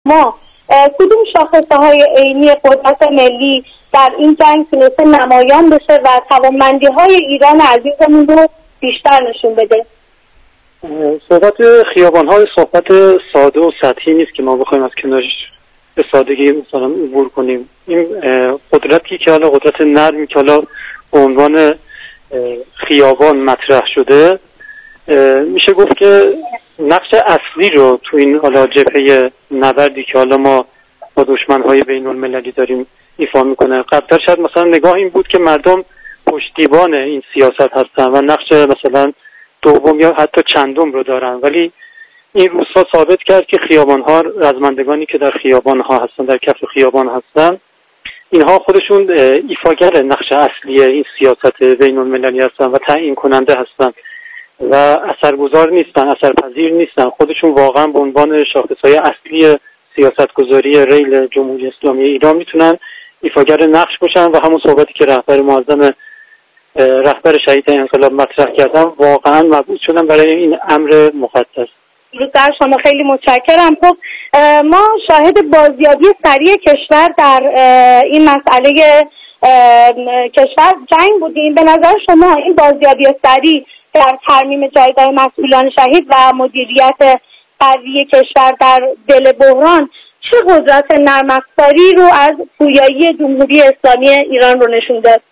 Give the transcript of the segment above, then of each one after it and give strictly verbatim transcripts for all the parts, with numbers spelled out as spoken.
ما کدوم شاخصه های عینی قدرت ملی در این جنگ تونسته نمایان بشه و توانمندی های ایران عزیزمون رو بیشتر نشون بده؟ صحبت خیابان های صحبت ساده و سطحی نیست که ما بخوایم از کنارش به سادگی مثلا عبور کنیم. این قدرتی که حالا قدرت نرمی که حالا به عنوان خیابان مطرح شده، میشه گفت که نقش اصلی رو تو این حالا جبهه نبردی که حالا ما با دشمن‌های بین المللی داریم ایفا میکنه. قبلا شاید مثلا نگاه این بود که مردم پشتیبان این سیاست هستن و نقش مثلا دوم یا حتی چندم رو دارن، ولی این روزها ثابت کرد که خیابان‌ها، رزمندگانی که در خیابان‌ها هستن، در کف خیابان هستن، اینها خودشون ایفاگر نقش اصلی این سیاست بین المللی هستن و تعیین کننده هستن و اثرگذار نیستن، اثرپذیر نیستن. خودشون واقعا به عنوان شاخصهای اصلی سیاستگذاری ریل جمهوری اسلامی ایران میتونن ایفاگر نقش باشن و همون صحبتی که رهبر معظم رهبر شهید انقلاب مطرح کردن واقعا مبعوث شدن برای این امر مقدس. در شما خیلی متشکرم. خب ما شاهد بازیابی سریع کشور در این مسئله کشور جنگ بودیم. به نظر شما این بازیابی سریع در ترمیم جایگاه مسئولان شهید و مدیریت قوی کشور در دل بحران چه قدرت نرم افزاری رو از پویایی جمهوری اسلامی ایران رو نشون داد؟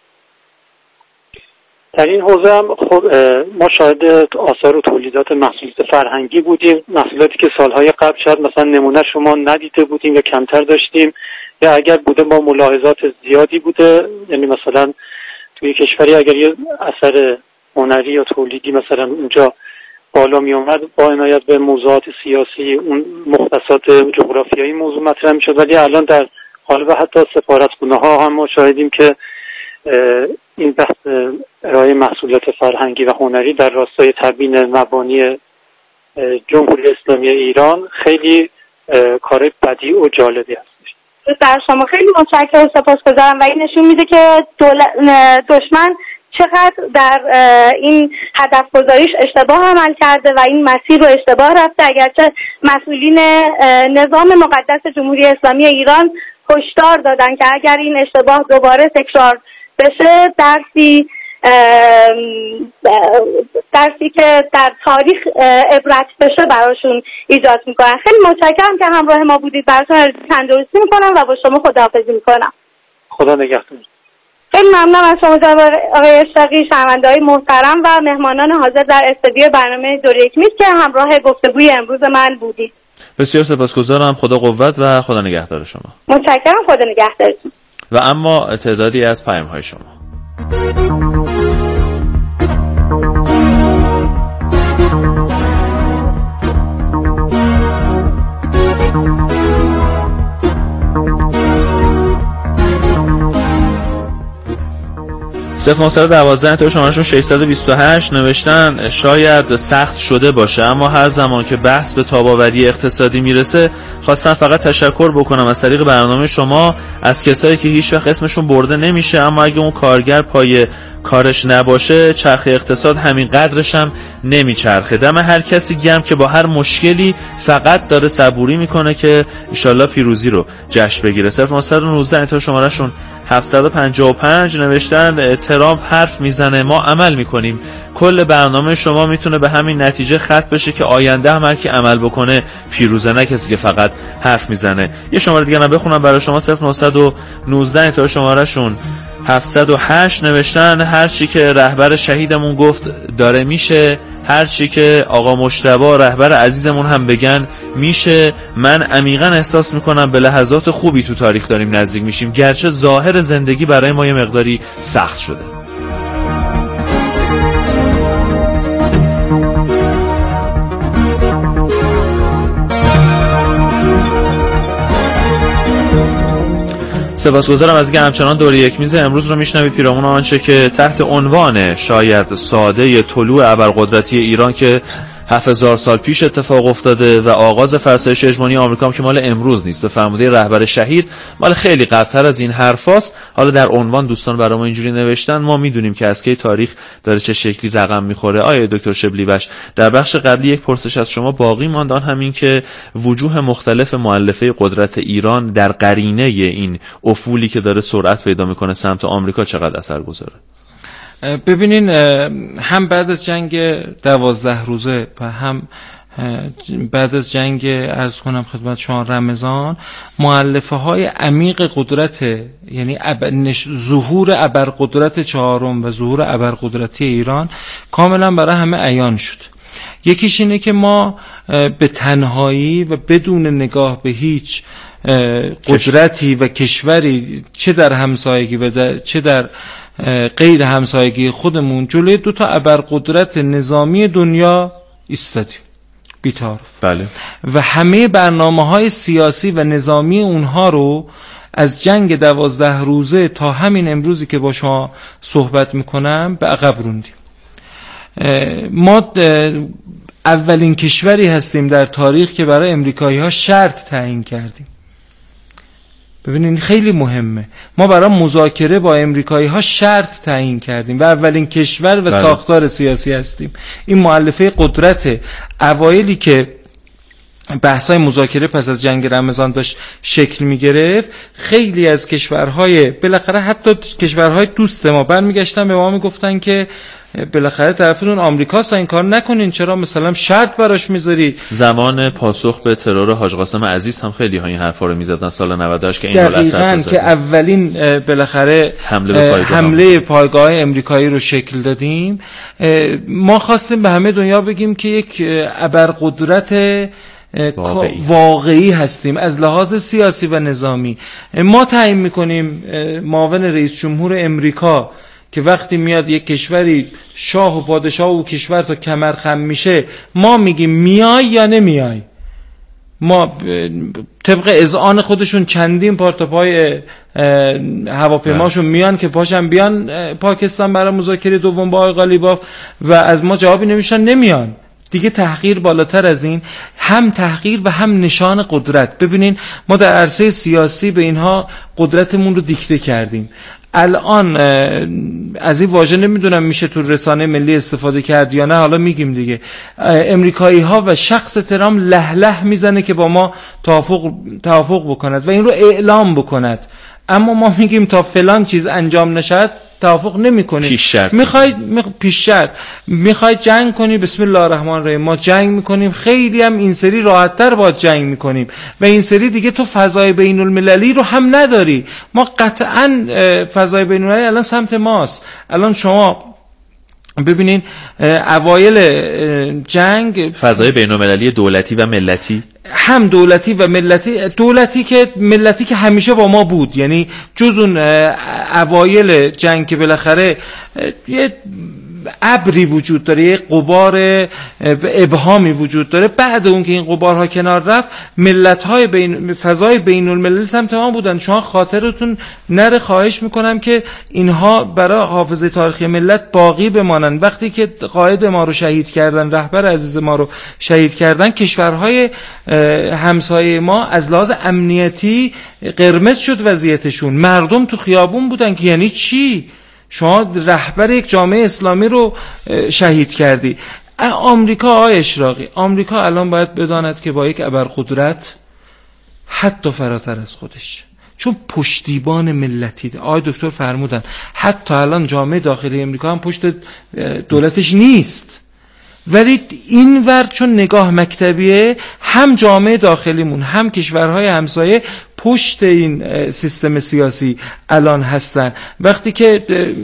در این حوزه هم خب ما شاهد آثار و تولیدات محصولات فرهنگی بودیم، محصولاتی که سالهای قبل شاید مثلا نمونه شما ندیده بودیم یا کمتر داشتیم، یا اگر بوده با ملاحظات زیادی بوده. یعنی مثلا توی کشوری اگر یه اثر هنری یا تولیدی مثلا اونجا بالا می اومد با عنایت به موضوعات سیاسی، اون مختصات جغرافیایی موضوع مطرح می شد، ولی الان در قالب حتی سفارتخونه ها هم ما شاهدیم که این بحث ارائه محصولات فرهنگی و هنری در راستای تبیین مبانی جمهوری اسلامی ایران خیلی کار بدیع و جالبی هستش. در شما خیلی متشکرم و سپاسگزارم و این نشون میده که دشمن چقدر در این هدف گذاریش اشتباه عمل کرده و این مسیر رو اشتباه رفته، اگرچه مسئولین نظام مقدس جمهوری اسلامی ایران هشدار دادن که اگر این اشتباه دوباره تکرار بشه درسی درسی که در تاریخ عبرت بشه براشون ایجاد میکنن. خیلی متشکرم که همراه ما بودید. براتون تندرستی میکنم و با شما خداحافظی میکنم. خدا نگهدار. خیلی ممنونم از شما جناب آقای اشتاقی، شنونده‌های محترم و مهمانان حاضر در استودیو برنامه دور یک میز که همراه گفتگوی امروز من بودید. بسیار سپاسگزارم. خدا قوت و خدا نگهدار شما. متشکرم. خدا نگهدارتون. و اما تعدادی از پیام‌های شما. صفر نهصد و دوازده تا شمارهشون ششصد و بیست و هشت نوشتن شاید سخت شده باشه، اما هر زمان که بحث به تاب‌آوری اقتصادی میرسه خواستم فقط تشکر بکنم از طریق برنامه شما از کسایی که هیچ وقت اسمشون برده نمیشه، اما اگه اون کارگر پای کارش نباشه چرخ اقتصاد همین قدرش هم نمیچرخه. دم هر کسی گرم که با هر مشکلی فقط داره صبوری میکنه که انشالله پیروزی رو جشن بگیره. صفر نهصد و نوزده تا شمارهشون هفتصد و پنجاه و پنج نوشتن ترامپ حرف میزنه ما عمل میکنیم. کل برنامه شما میتونه به همین نتیجه ختم بشه که آینده هم هر کی عمل بکنه پیروزه، نه کسی که فقط حرف میزنه. یه شماره دیگه هم بخونم برای شما. صفر نهصد و نوزده تا شمارهشون هفتصد و هشت نوشتن هر چی که رهبر شهیدمون گفت داره میشه، هر چی که آقا مجتبی رهبر عزیزمون هم بگن میشه. من عمیقا احساس میکنم به لحظات خوبی تو تاریخ داریم نزدیک میشیم، گرچه ظاهر زندگی برای ما یه مقداری سخت شده. سپاسگزارم از اینکه همچنان دور یک میز امروز رو میشنوید. پیرامون آنچه که تحت عنوان شاید ساده طلوع ابرقدرتی ایران که هفت هزار سال پیش اتفاق افتاده و آغاز فرسایش هژمونی آمریکا هم که مال امروز نیست، به فرموده رهبر شهید مال خیلی قبل‌تر از این حرفاست. حالا در عنوان دوستان برای ما اینجوری نوشتن، ما میدونیم که از کی تاریخ داره چه شکلی رقم میخوره. آیه دکتر شبلیوش، در بخش قبلی یک پرسش از شما باقی ماند، آن همین که وجوه مختلف مؤلفه قدرت ایران در قرینه این افولی که داره سرعت پیدا میکنه سمت آمریکا چقدر اثرگذاره؟ ببینین، هم بعد از جنگ دوازده روزه و هم بعد از جنگ عرض کنم خدمت شما رمضان، مؤلفه های عمیق قدرت، یعنی ظهور ابرقدرت چهارم و ظهور ابرقدرتی ایران کاملا برای همه عیان شد. یکیش اینه که ما به تنهایی و بدون نگاه به هیچ قدرتی و کشوری، چه در همسایگی و در چه در غیر همسایگی خودمون، جلوی دو تا ابرقدرت نظامی دنیا ایستادیم بی‌تعارف. بله. و همه برنامه‌های سیاسی و نظامی اونها رو از جنگ دوازده روزه تا همین امروزی که با شما صحبت میکنم به عقب روندیم. ما اولین کشوری هستیم در تاریخ که برای امریکایی‌ها شرط تعیین کردیم. ببینید خیلی مهمه، ما برای مذاکره با امریکایی‌ها شرط تعیین کردیم و اولین کشور و بله. ساختار سیاسی هستیم. این مؤلفه قدرت اوایلی که بحث‌های مذاکره پس از جنگ رمضان داشت شکل می‌گرفت، خیلی از کشورهای بالاخره حتی کشورهای دوست ما برمیگشتن به ما میگفتن که بالاخره طرفتون آمریکاست، این کار نکنین، چرا مثلا شرط براش میذاری؟ زمان پاسخ به ترور حاج قاسم عزیز هم خیلی ها این حرفا رو میزدن سال نود و هشت که این دول دقیقاً که اولین بالاخره حمله به پایگاه, حمله پایگاه امریکایی رو شکل دادیم. ما خواستیم به همه دنیا بگیم که یک ابرقدرت واقعی. واقعی هستیم از لحاظ سیاسی و نظامی. ما تعیین میکنیم معاون رئیس جمهور امریکا که وقتی میاد یک کشوری شاه و پادشاه و کشور تا کمر خم میشه، ما میگیم میای یا نمیای. ما طبق اذعان خودشون چندین پار تا پای هواپیماشون میان که پاشن بیان پاکستان برای مذاکره دوم با آقای قالیباف و از ما جوابی نمیشن، نمیان. دیگه تحقیر بالاتر از این، هم تحقیر و هم نشان قدرت. ببینین ما در عرصه سیاسی به اینها قدرتمون رو دیکته کردیم. الان از این واژه نمیدونم میشه تو رسانه ملی استفاده کرد یا نه، حالا میگیم دیگه. امریکایی ها و شخص ترامپ له له میزنه که با ما توافق توافق بکند و این رو اعلام بکند، اما ما میگیم تا فلان چیز انجام نشد توافق نمی‌کنی. پیش شرط میخوای می... پیش شرط میخوای جنگ کنی، بسم الله الرحمن الرحیم ما جنگ میکنیم، خیلی هم این سری راحت‌تر با جنگ میکنیم و این سری دیگه تو فضای بین المللی رو هم نداری. ما قطعاً فضای بین المللی الان سمت ماست. الان شما ببینین اوایل جنگ فضای بین المللی دولتی و ملتی، هم دولتی و ملتی، دولتی که ملتی که همیشه با ما بود، یعنی جز اون اوایل جنگ که بالاخره یه ابری وجود داره، یه غبار ابهامی وجود داره، بعد اون که این غبارها کنار رفت ملت‌های بین فضای بین المللی سمت ما بودن. شما خاطرتون نره، خواهش میکنم که اینها برای حافظه تاریخی ملت باقی بمانن. وقتی که قائد ما رو شهید کردن، رهبر عزیز ما رو شهید کردن، کشورهای همسایه ما از لحاظ امنیتی قرمز شد وضعیتشون، مردم تو خیابون بودن که یعنی چی؟ شما رهبر یک جامعه اسلامی رو شهید کردی. آمریکا آقای اشراقی، آمریکا الان باید بداند که با یک ابرقدرت حتی فراتر از خودش، چون پشتیبان ملتی ده. آقای دکتر فرمودن حتی الان جامعه داخلی امریکا هم پشت دولتش نیست، ولی این ور چون نگاه مکتبیه، هم جامعه داخلیمون هم کشورهای همسایه پشت این سیستم سیاسی الان هستن. وقتی که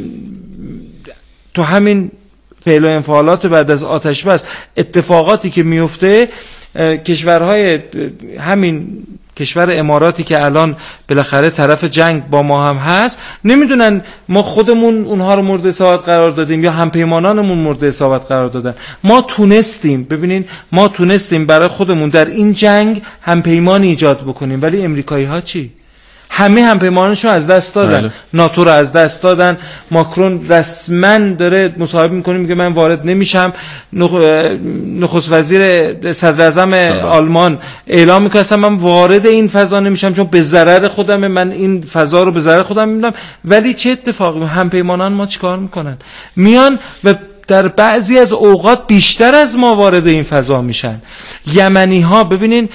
تو همین پیل و انفعالات بعد از آتش بس اتفاقاتی که میفته، کشورهای همین کشور اماراتی که الان بالاخره طرف جنگ با ما هم هست، نمیدونن ما خودمون اونها رو مورد اصابت قرار دادیم یا همپیمانانمون مورد اصابت قرار دادن. ما تونستیم، ببینین ما تونستیم برای خودمون در این جنگ همپیمانی ایجاد بکنیم، ولی امریکایی ها چی؟ همه همپیمانانشون از دست دادن. بله. ناتو رو از دست دادن. ماکرون رسما داره مصاحبه میکنه میگه من وارد نمیشم. نخ... نخست وزیر صدر اعظم آلمان اعلام میکنه اصلا من وارد این فضا نمیشم چون به ضرر خودمه، من این فضا رو به ضرر خودم میبینم. ولی چه اتفاقی همپیمانان ما چیکار میکنن؟ میان و در بعضی از اوقات بیشتر از ما وارد این فضا میشن. یمنی ها ببینین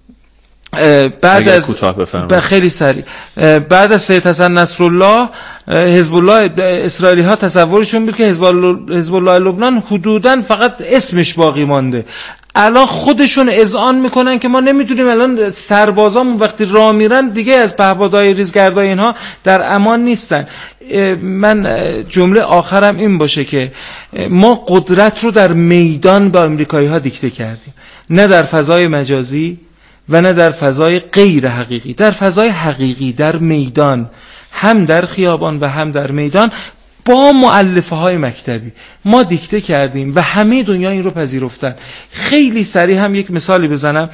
بعد از خیلی سریع بعد از سید حسن نصرالله حزب الله اسرائیلی ها تصورشون بود که حزب الله لبنان حدوداً فقط اسمش باقی مانده. الان خودشون اذعان میکنن که ما نمیدونیم الان سربازامون وقتی راه میرن دیگه از پهپادهای ریزگردهای اینها در امان نیستن. من جمله آخرم این باشه که ما قدرت رو در میدان با امریکایی ها دیکته کردیم، نه در فضای مجازی و نه در فضای غیر حقیقی. در فضای حقیقی، در میدان، هم در خیابان و هم در میدان با مؤلفه های مکتبی ما دیکته کردیم و همه دنیا این رو پذیرفتن. خیلی سریع هم یک مثالی بزنم.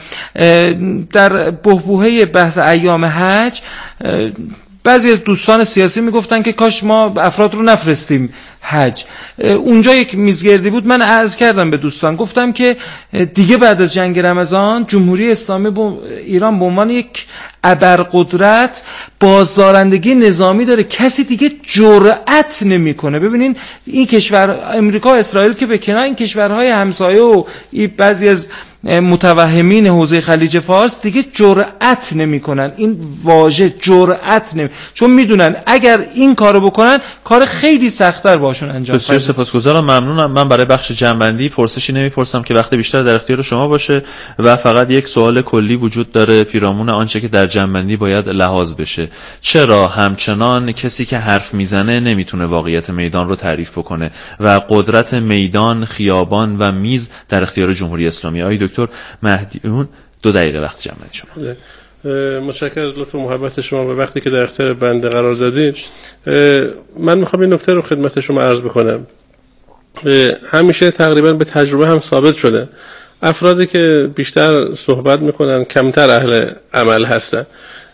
در بحبوحه بحث ایام حج بعضی از دوستان سیاسی میگفتن که کاش ما افراد رو نفرستیم حج. اونجا یک میزگردی بود، من عرض کردم به دوستان، گفتم که دیگه بعد از جنگ رمضان جمهوری اسلامی با ایران به عنوان یک ابرقدرت بازدارندگی نظامی داره، کسی دیگه جرأت نمیکنه. ببینین این کشور امریکا و اسرائیل که به کنار، این کشورهای همسایه و بعضی از متوهمین حوزه خلیج فارس دیگه جرأت نمیکنن. این واژه جرأت نمی، چون میدونن اگر این کارو بکنن کار خیلی سخت‌تر باشون انجام. بسیار سپاسگزارم، ممنونم. من برای بخش جنبندی پرسشی نمیپرسم که وقت بیشتر در اختیار شما باشه و فقط یک سوال کلی وجود داره پیرامون آنچه که در جنبندی باید لحاظ بشه. چرا همچنان کسی که حرف میزنه نمیتونه واقعیت میدان رو تعریف بکنه و قدرت میدان، خیابان و میز در اختیار جمهوری اسلامی؟ آقای دکتر مهدیون دو دقیقه وقت جمعیت شما. متشکرم از لطف و محبت شما و وقتی که در اختیار بنده قرار دادید. من میخوام این نکته رو خدمت شما عرض بکنم. همیشه تقریبا به تجربه هم ثابت شده افرادی که بیشتر صحبت میکنن کمتر اهل عمل هستن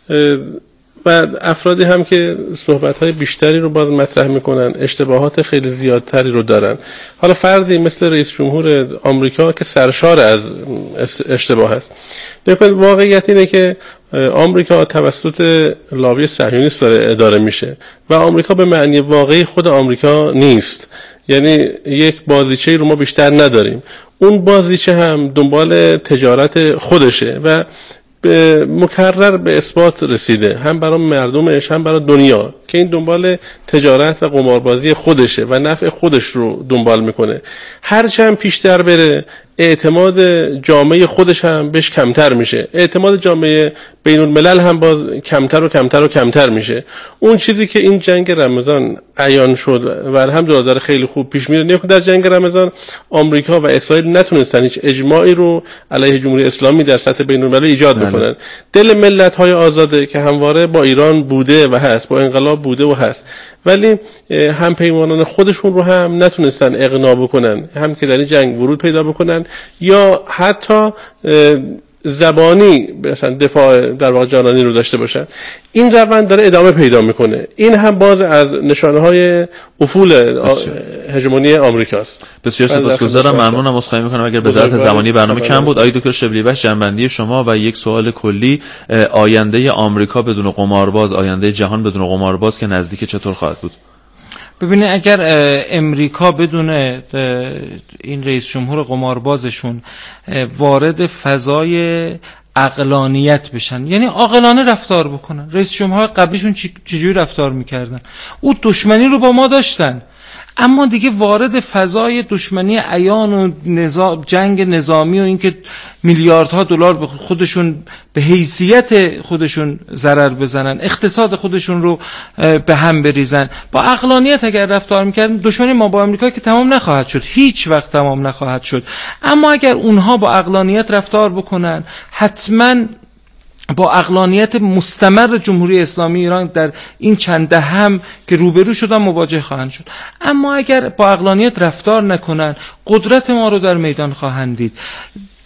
و افرادی هم که صحبت‌های بیشتری رو باز مطرح میکنن اشتباهات خیلی زیادتری رو دارن. حالا فردی مثل رئیس جمهور آمریکا که سرشار از اشتباه است. نکنید واقعیت اینه که آمریکا توسط لابی صهیونیست داره اداره میشه و آمریکا به معنی واقعی خود آمریکا نیست. یعنی یک بازیچه رو ما بیشتر نداریم. اون بازیچه هم دنبال تجارت خودشه و به مکرر به اثبات رسیده، هم برای مردمش هم برای دنیا، که این دنبال تجارت و قماربازی خودشه و نفع خودش رو دنبال میکنه. هرچند پیشتر بره اعتماد جامعه خودش هم بهش کمتر میشه، اعتماد جامعه بین الملل هم باز کمتر و کمتر و کمتر میشه. اون چیزی که این جنگ رمضان عیان شد و الحمدلله داره خیلی خوب پیش میره، نه در جنگ رمضان آمریکا و اسرائیل نتونستن هیچ اجماعی رو علیه جمهوری اسلامی در سطح بین الملل ایجاد بکنن. دل ملت های آزاده که همواره با ایران بوده و هست، با انقلاب بوده و هست، ولی هم پیمانان خودشون رو هم نتونستن اقناع بکنن، هم که در این جنگ ورود پیدا بکنن یا حتی زبانی مثلا دفاع در واقع جانانی رو داشته باشن. این روند داره ادامه پیدا میکنه. این هم باز از نشانه های افول هژمونی آمریکاست. بسیار سپاسگزارم، ممنونم. عذرخواهی میکنم اگر به ذات زمانی برنامه کم بود. آقای دکتر شبلیوش، جنبندی شما و یک سوال کلی، آینده آمریکا بدون قمارباز، آینده جهان بدون قمارباز که نزدیک چطور خواهد بود؟ ببینید اگر امریکا بدون این رئیس جمهور قماربازشون وارد فضای عقلانیت بشن، یعنی عاقلانه رفتار بکنن، رئیس جمهور قبلیشون چجوری رفتار میکردن؟ او دشمنی رو با ما داشتن، اما دیگه وارد فضای دشمنی عیان و نظام، جنگ نظامی و اینکه میلیاردها دلار به خودشون به حیثیت خودشون ضرر بزنن، اقتصاد خودشون رو به هم بریزن، با عقلانیت اگر رفتار میکردن دشمنی ما با آمریکا که تمام نخواهد شد، هیچ وقت تمام نخواهد شد. اما اگر اونها با عقلانیت رفتار بکنن، حتما با عقلانیت مستمر جمهوری اسلامی ایران در این چند دهه هم که روبرو شدن مواجه خواهند شد. اما اگر با عقلانیت رفتار نکنن، قدرت ما رو در میدان خواهند دید.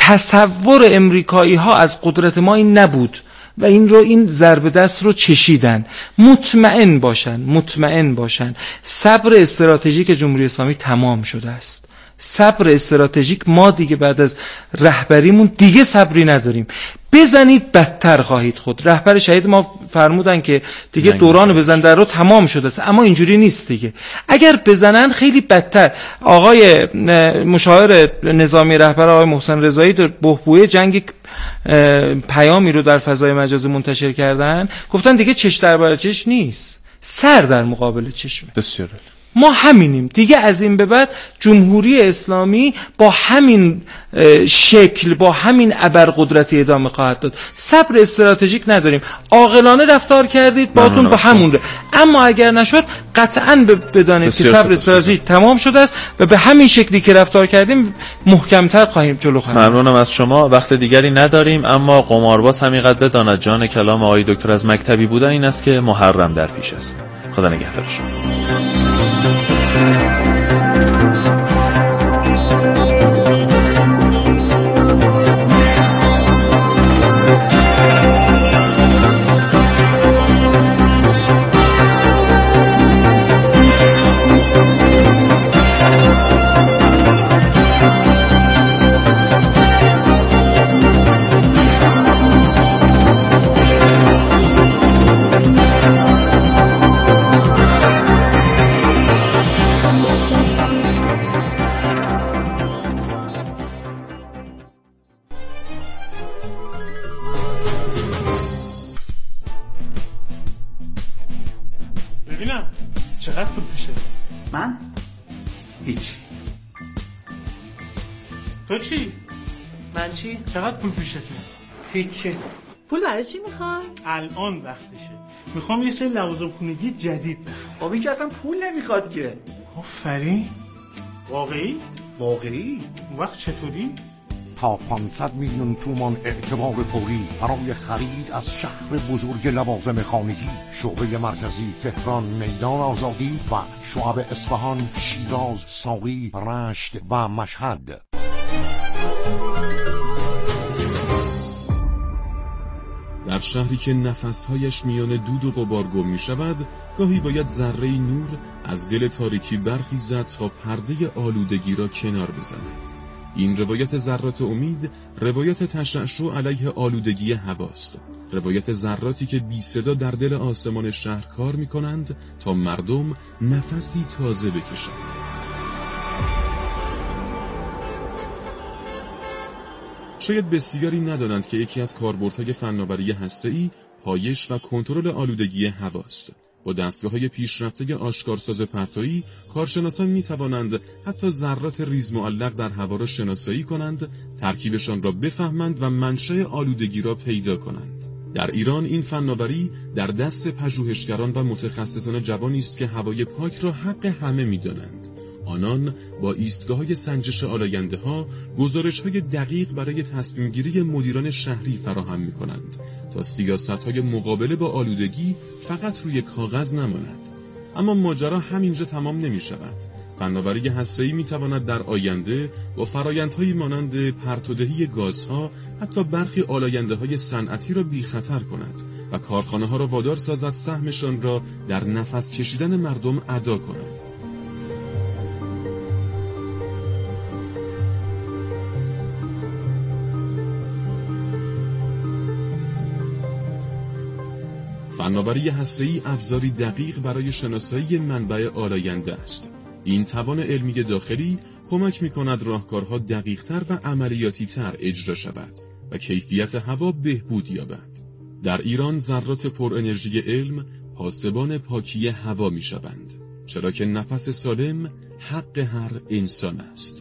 تصور امریکایی ها از قدرت ما این نبود و این رو این ضربه دست رو چشیدن. مطمئن باشن مطمئن باشن صبر استراتژیک جمهوری اسلامی تمام شده است. صبر استراتژیک ما دیگه بعد از رهبریمون دیگه صبری نداریم. بزنید بدتر خواهید خود. رهبر شهید ما فرمودن که دیگه دوران بزن در رو تمام شده است، اما اینجوری نیست دیگه. اگر بزنن خیلی بدتر. آقای مشاور نظامی رهبر آقای محسن رضایی در بحبوحه جنگ پیامی رو در فضای مجازی منتشر کردن، گفتن دیگه چش در برابر چش نیست، سر در مقابل چشمه. بسیار ما همینیم دیگه. از این به بعد جمهوری اسلامی با همین شکل با همین ابرقدرتی ادامه خواهد داد. صبر استراتژیک نداریم. عاقلانه رفتار کردید باتون با همون ده. اما اگر نشد قطعاً بدانید که صبر استراتژیک تمام شده است و به همین شکلی که رفتار کردیم محکمتر خواهیم جلو خواهیم. ممنونم از شما. وقت دیگری نداریم، اما قمارباز همینقدر بداند جان کلام آقای دکتر از مکتبی بودن این است که محرم در پیش است. خدا نگهدار شما. ببینم چقدر پول پیشه؟ من؟ هیچ. تو چی؟ من چی؟ چقدر پول پیشه تو؟ هیچی. پول برای چی میخوای؟ الان وقتشه. میخوام یه سری لوازم خونگی جدید بخرم. خب این که اصلا پول نمیخواد که. آفرین. واقعی؟ واقعی؟ اون وقت چطوری؟ تا پانصد میلیون تومان اعتبار فوری برای خرید از شهر بزرگ لوازم خانگی. شعبه مرکزی تهران میدان آزادی و شعب اصفهان، شیراز، ساری، رشت و مشهد. در شهری که نفسهایش میان دود و غبار گم می شود، گاهی باید ذره نور از دل تاریکی برخیزد تا پرده آلودگی را کنار بزند. این روایت ذرات امید، روایت تشعشع علیه آلودگی هواست. روایت ذراتی که بی صدا در دل آسمان شهر کار می کنند تا مردم نفسی تازه بکشند. شاید بسیاری ندانند که یکی از کاربردهای فناوری هسته‌ای پایش و کنترل آلودگی هواست. با دستگاه‌های پیشرفته آشکارساز پرتویی، کارشناسان می‌توانند حتی ذرات ریز معلق در هوا را شناسایی کنند، ترکیبشان را بفهمند و منشأ آلودگی را پیدا کنند. در ایران این فناوری در دست پژوهشگران و متخصصان جوانی است که هوای پاک را حق همه می‌دانند. آنان با ایستگاه‌های سنجش آلاینده‌ها گزارش‌های دقیق برای تصمیم‌گیری مدیران شهری فراهم می‌کنند تا سیاست‌های مقابله با آلودگی فقط روی کاغذ نماند. اما ماجرا همینجا تمام نمی‌شود. فناوری هسته‌ای می‌تواند در آینده با فرآیندهایی مانند پرتودهی گازها حتی برخی آلاینده‌های صنعتی را بی‌خطر کند و کارخانه‌ها را وادار سازد سهمشان را در نفس کشیدن مردم ادا کنند. فناوری هسته‌ای ابزاری دقیق برای شناسایی منبع آلاینده است. این توان علمی داخلی کمک می‌کند راهکارها دقیق‌تر و عملیاتی‌تر اجرا شود و کیفیت هوا بهبود یابد. در ایران ذرات پر انرژی علم پاسبان پاکی هوا می‌شوند، چرا که نفس سالم حق هر انسان است.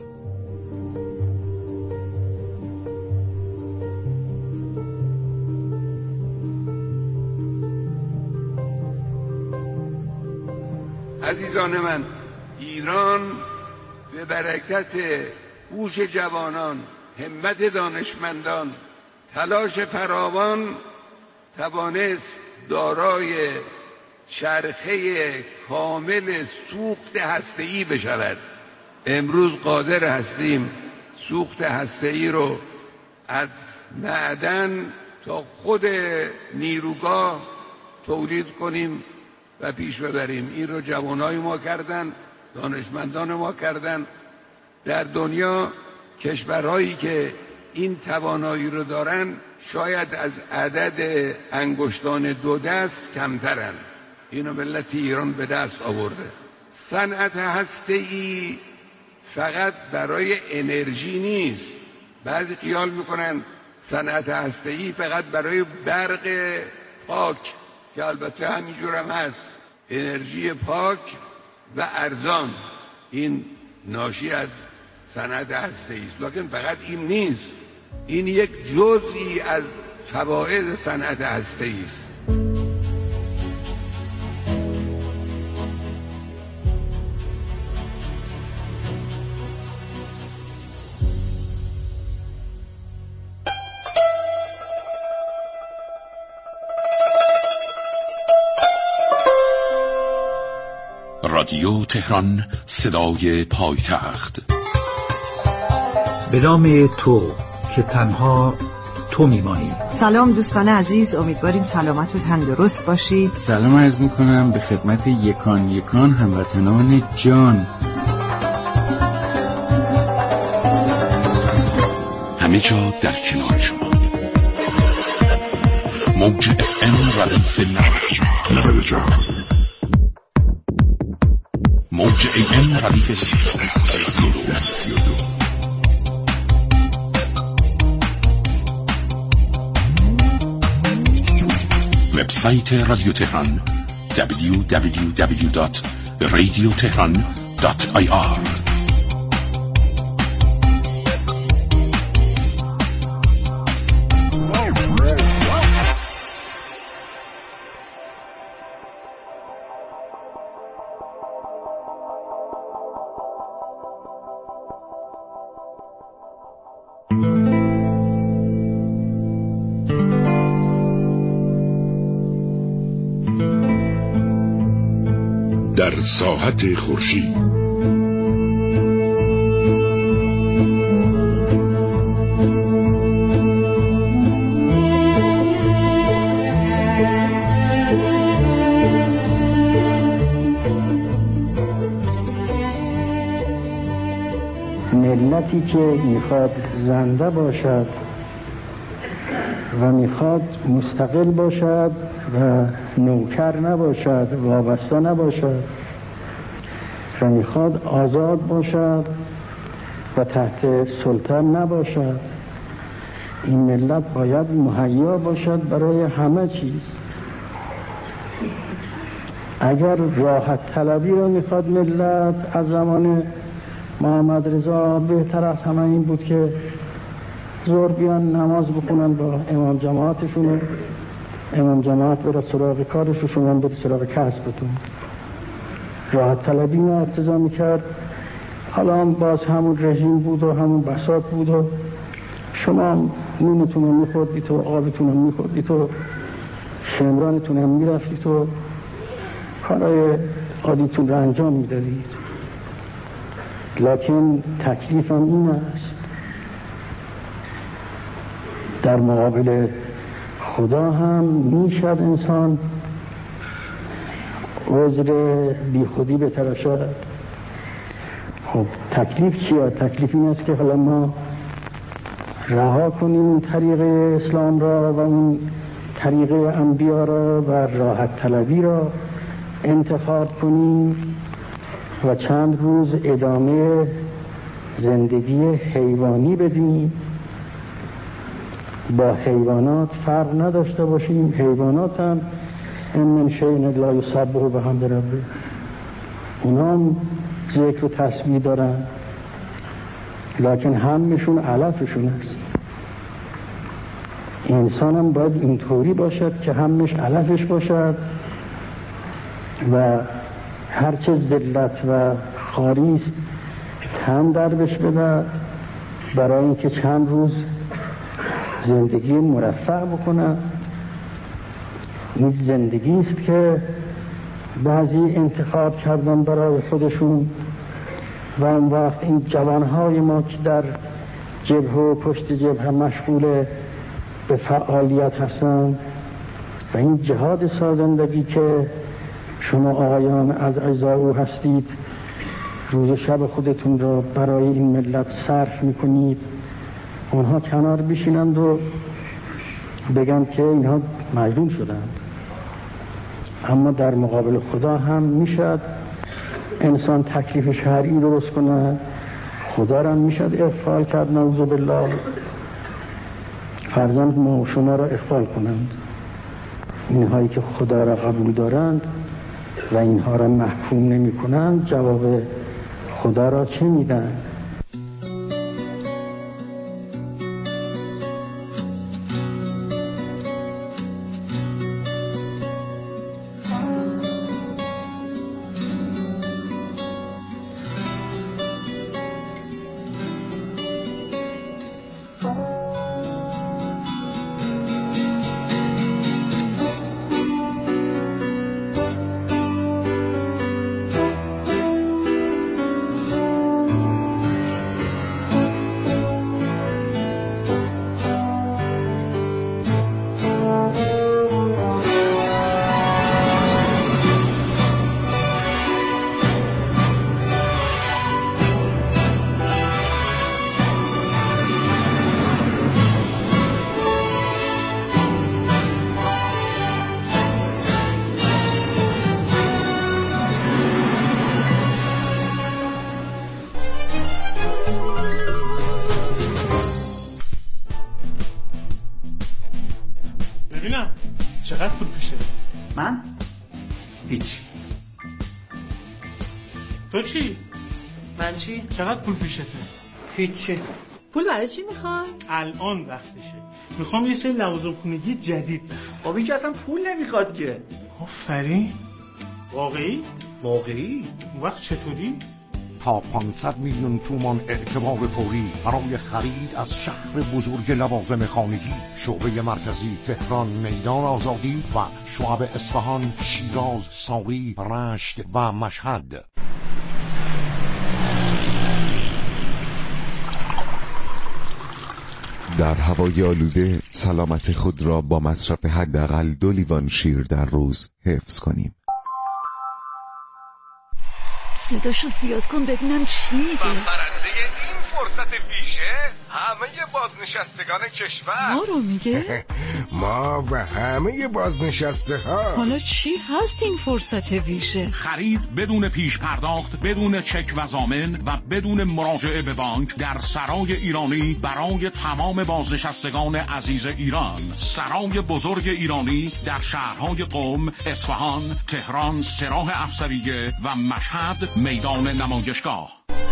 عزیزان من، ایران به برکت هوش جوانان، همت دانشمندان، تلاش فراوان توانست دارای چرخه کامل سوخت هسته‌ای بشود. امروز قادر هستیم سوخت هسته‌ای رو از معدن تا خود نیروگاه تولید کنیم و پیش ببریم. این رو جوانای ما کردن، دانشمندان ما کردن. در دنیا کشورهایی که این توانایی رو دارن شاید از عدد انگشتان دو دست کمترن. اینو ملت ایران به دست آورده. صنعت هسته‌ای فقط برای انرژی نیست. بعضی خیال میکنن صنعت هسته‌ای فقط برای برق پاک، که البته همینجور هم هست. انرژی پاک و ارزان این ناشی از صنعت هسته‌ای است، لکن فقط این نیست. این یک جزئی از فواید صنعت هسته‌ای است. رادیو تهران، صدای پایتخت. به نام تو که تنها تو میمانی. سلام دوستان عزیز، امیدواریم سلامت و تندرست باشید. سلام عرض میکنم به خدمت یکان یکان هموطنان جان. همه جا در کنار شما. موج اف ام ردیف نود و چهار، موج ای ام ردیف سی و دو. وبسایت رادیو تهران دبلیو دبلیو دبلیو دات رادیو تهران دات آی آر. در ساحت خورشید ملتی که میخواد زنده باشد و میخواد مستقل باشد و نوکر نباشد، وابسته نباشد و میخواد آزاد باشد و تحت سلطان نباشد، این ملت باید مهیا باشد برای همه چیز. اگر راحت طلبی رو میخواد ملت، از زمان محمد رضا بهتر از همه این بود که زور بیان نماز بخونن با امام جماعتشون، امام جماعت بره سراغ کارش و شما بره سراغ کسبتون. راحت طلبی ما اقتضا میکرد. حالا هم باز همون رژیم بود و همون بساط بود و شما نونتون هم میخوردید و آبتون هم میخوردید و شمرانتون هم میرفتید و کارهای عادیتون رو انجام میدادید. لکن تکلیفم این است، در مقابل خدا هم میشد انسان عذر بی خودی بتراشد. خب تکلیف چیه؟ تکلیف این است که حالا ما رها کنیم طریق اسلام را و اون طریق انبیا را و راحت طلبی را انتخاب کنیم و چند روز ادامه زندگی حیوانی بدیم، با حیوانات فرق نداشته باشیم. حیوانات هم ان من شیء الا یسبح بحمد ربه، اونا هم ذکر و تسبیح دارن، لکن همشون علفشون است. انسان هم باید اینطوری باشد که همش علفش باشد و هرچه ذلت و خاریست کم دربش بده، برای اینکه چند روز زندگی مرفع بکنن. این زندگی است که بعضی انتخاب کردن برای خودشون و اون وقت این جوانهای ما که در جبهه و پشت جبهه مشغول به فعالیت هستند و این جهاد سازندگی که شما آقایان از اعضا او هستید روز شب خودتون را برای این ملت صرف میکنید، اونها کنار بشینند و بگن که اینها مجنون شدند. اما در مقابل خدا هم میشد انسان تکلیف شرعی درست کنه، خدا را میشد اغفال کرد، نعوذ بالله، فرزند ما و شما را اغفال کنند. اینهایی که خدا را قبول دارند و اینها را محکوم نمی کنند جواب خدا را چه میدن؟ چقدر پول پیشه؟ من؟ هیچ. تو چی؟ من چی؟ چقدر پول پیشته؟ هیچی. پول برای چی میخوای؟ الان وقتشه. میخوام یه سری لوازم خونگی جدید بخرم. بابی که اصلا پول نمیخواد که. آفرین. واقعی؟ واقعی؟ وقت چطوری؟ تا پانصد میلیون تومان اعتبار فوری برای خرید از شهر بزرگ لوازم خانگی، شعبه مرکزی تهران میدان آزادی و شعب اصفهان، شیراز، ساقی، رشت و مشهد. در هوای آلوده سلامت خود را با مصرف حداقل دو لیوان شیر در روز حفظ کنیم. صداشو زیاد کن ببینم چی میگه. برنده این فرصت ویژه همه بازنشستگان کشور. ما رو میگه؟ ما و همه بازنشسته ها. حالا چی هست این فرصت ویژه؟ خرید بدون پیش پرداخت، بدون چک و ضامن و بدون مراجعه به بانک در سرای ایرانی برای تمام بازنشستگان عزیز ایران. سرای بزرگ ایرانی در شهرهای قم، اصفهان، تهران، سراح افسریه و مشهد میدان نمایشگاه.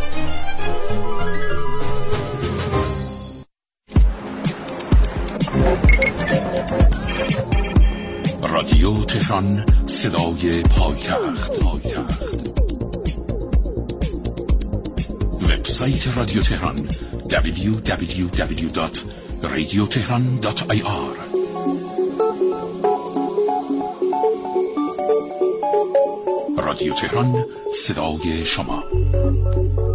رادیو تهران، صدای پایتخت. وبسایت رادیو تهران دبلیو دبلیو دبلیو دات رادیو تهران دات آی آر. رادیو تهران، صدای شما.